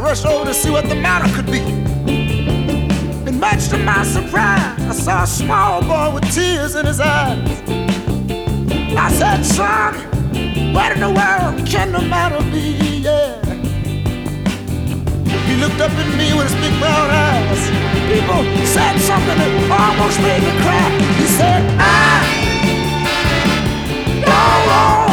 rushed over to see what the matter could be. And much to my surprise, I saw a small boy with tears in his eyes. I said, son, what in the world can the matter be? Yeah. He looked up at me with his big brown eyes. People said something that almost made me cry.